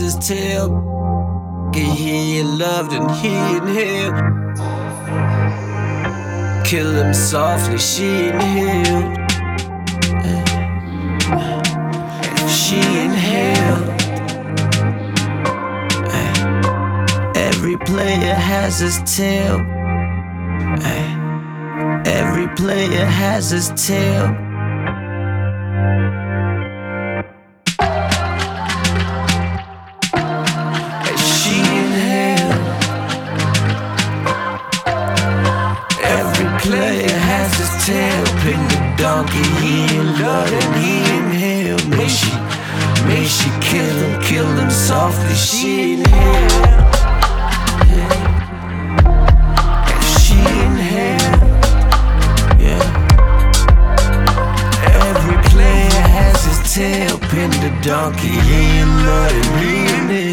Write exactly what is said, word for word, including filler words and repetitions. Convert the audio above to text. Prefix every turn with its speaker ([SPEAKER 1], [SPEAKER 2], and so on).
[SPEAKER 1] his tail. He ain't loved and he inhaled. Kill him softly, she inhaled. She inhaled. Every player has his tail. Every player has his tail. She inhaled. Every player has his tail. Pin the donkey, he ain't love and he inhaled. May she, may she kill him, kill him softly. She inhaled. She inhaled. Yeah. Every player has his tail. Pin the donkey, he ain't love and he inhaled.